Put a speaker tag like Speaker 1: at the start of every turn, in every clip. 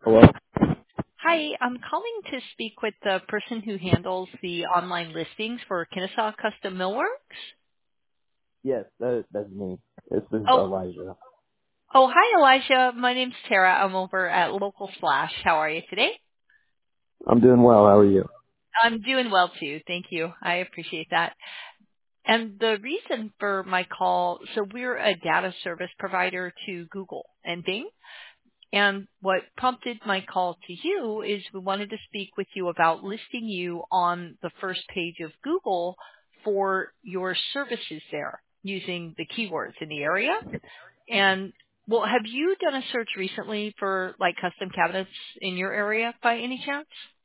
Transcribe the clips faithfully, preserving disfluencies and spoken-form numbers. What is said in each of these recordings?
Speaker 1: Hello?
Speaker 2: Hi, I'm calling to speak with the person who handles the online listings for Kennesaw Custom Millworks.
Speaker 1: Yes, that, that's me. This is
Speaker 2: Oh,
Speaker 1: Elijah.
Speaker 2: oh, hi, Elijah. My name's Tara. I'm over at Local Splash. How are you today?
Speaker 1: I'm doing well. How are you?
Speaker 2: I'm doing well too. Thank you. I appreciate that. And the reason for my call, so we're a data service provider to Google and Bing. And what prompted my call to you is we wanted to speak with you about listing you on the first page of Google for your services there using the keywords in the area. And well, have you done a search recently for like custom cabinets in your area by any chance?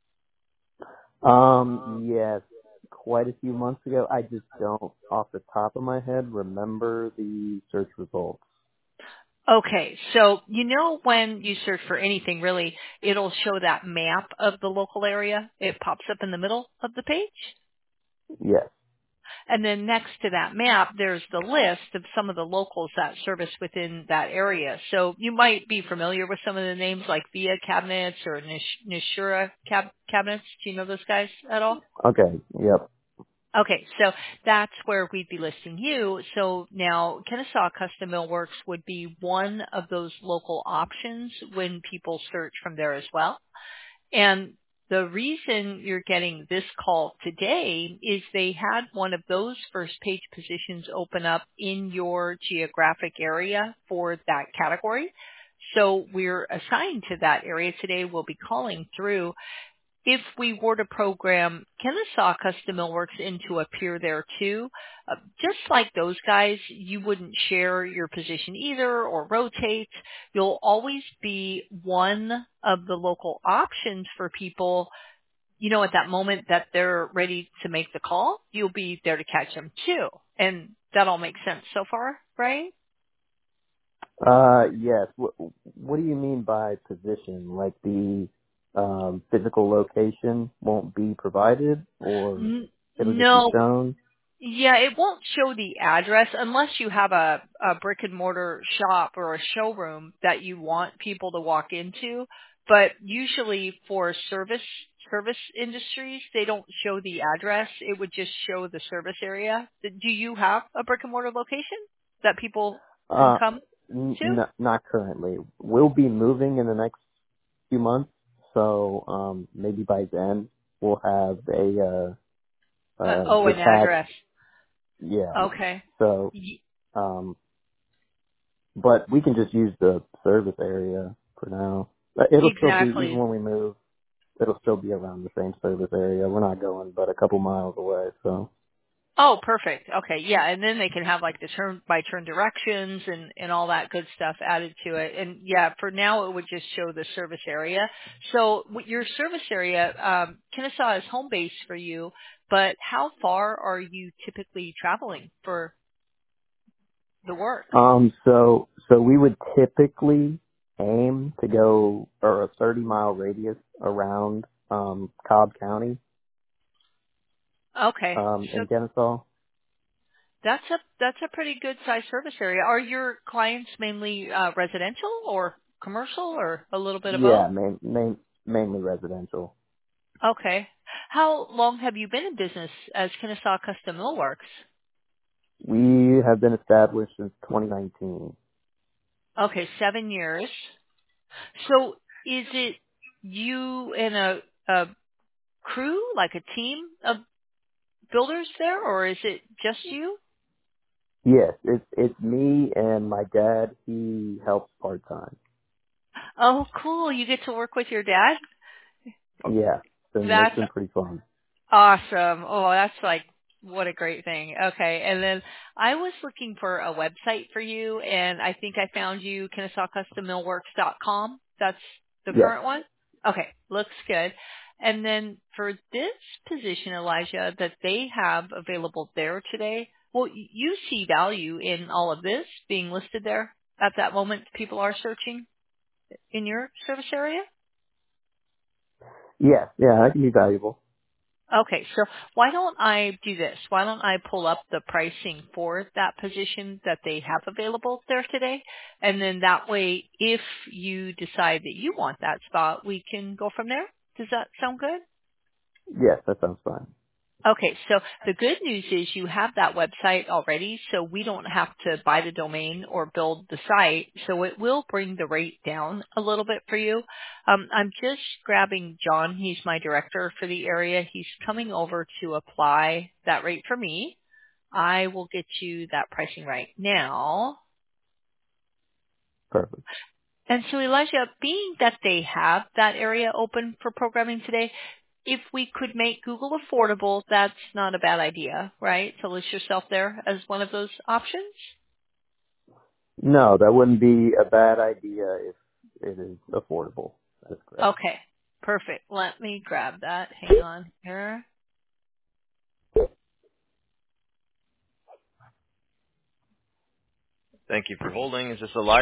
Speaker 1: Um, yes, quite a few months ago. I just don't, off the top of my head, remember the search results.
Speaker 2: Okay, so you know when you search for anything really, it'll show that map of the local area. It pops up in the middle of the page.
Speaker 1: Yes.
Speaker 2: And then next to that map, there's the list of some of the locals that service within that area. So you might be familiar with some of the names like Via Cabinets or Nish- Nishura cab- Cabinets. Do you know those guys at all?
Speaker 1: Okay. Yep.
Speaker 2: Okay, so that's where we'd be listing you. So now Kennesaw Custom Millworks would be one of those local options when people search from there as well. And the reason you're getting this call today is they had one of those first page positions open up in your geographic area for that category. So we're assigned to that area today. We'll be calling through. If we were to program Kennesaw Custom Millworks in to appear there too, uh, just like those guys, you wouldn't share your position either or rotate. You'll always be one of the local options for people, you know, at that moment that they're ready to make the call, you'll be there to catch them too. And that all makes sense so far, right?
Speaker 1: Uh, yes. What, what do you mean by position? Like the, um, physical location won't be provided or
Speaker 2: N-
Speaker 1: it'll just be
Speaker 2: No,
Speaker 1: shown?
Speaker 2: yeah, it won't show the address unless you have a, a brick and mortar shop or a showroom that you want people to walk into. But usually for service service industries, they don't show the address. It would just show the service area. Do you have a brick and mortar location that people can
Speaker 1: Uh,
Speaker 2: come
Speaker 1: n-
Speaker 2: to?
Speaker 1: n- not currently. We'll be moving in the next few months, so um, maybe by then we'll have a uh,
Speaker 2: Uh,
Speaker 1: uh,
Speaker 2: oh, an
Speaker 1: detached.
Speaker 2: address.
Speaker 1: Yeah.
Speaker 2: Okay.
Speaker 1: So,
Speaker 2: Y-
Speaker 1: um, but we can just use the service area for now. Uh, It'll still be even
Speaker 2: Exactly.
Speaker 1: when we move. It'll still be around the same service area. We're not going but a couple miles away. So.
Speaker 2: Oh, perfect. Okay, yeah, and then they can have like the turn by turn directions and and all that good stuff added to it. And yeah, for now it would just show the service area. So with your service area, um, Kennesaw is home base for you, but how far are you typically traveling for the work?
Speaker 1: Um. So so we would typically aim to go or a thirty mile radius around um Cobb County
Speaker 2: Okay,
Speaker 1: um
Speaker 2: so
Speaker 1: in Kennesaw.
Speaker 2: that's a that's a pretty good sized service area. Are your clients mainly uh, residential or commercial or a little bit of both?
Speaker 1: Yeah, main, main, mainly residential.
Speaker 2: Okay. How long have you been in business as Kennesaw Custom Millworks?
Speaker 1: We have been established since twenty nineteen.
Speaker 2: Okay, seven years. So is it you and a, a crew, like a team of builders there, or is it just you?
Speaker 1: Yes, it's it's me and my dad. He helps part time.
Speaker 2: Oh, cool. You get to work with your dad?
Speaker 1: Yeah, it's been it's
Speaker 2: That's
Speaker 1: been pretty fun.
Speaker 2: awesome. Oh, that's like, what a great thing. Okay. And then I was looking for a website for you, and I think I found you, Kennesaw Custom Millworks dot com. That's the
Speaker 1: Yes,
Speaker 2: current one? Okay. Looks good. And then for this position, Elijah, that they have available there today, well, y- you see value in all of this being listed there at that moment people are searching in your service area?
Speaker 1: yes, yeah, that can be valuable.
Speaker 2: Okay, so why don't I do this? Why don't I pull up the pricing for that position that they have available there today? And then that way, if you decide that you want that spot, we can go from there. Does that sound good?
Speaker 1: Yes, that sounds fine.
Speaker 2: Okay, so the good news is you have that website already, so we don't have to buy the domain or build the site, so it will bring the rate down a little bit for you. Um, I'm just grabbing John. He's my director for the area. He's coming over to apply that rate for me. I will get you that pricing right now.
Speaker 1: Perfect.
Speaker 2: And so Elijah, being that they have that area open for programming today, if we could make Google affordable, that's not a bad idea, right? To list yourself there as one of those options?
Speaker 1: No, that wouldn't be a bad idea if it is affordable. That's correct.
Speaker 2: Okay, perfect. Let me grab that. Hang on here.
Speaker 3: Thank you for holding. Is this Elijah?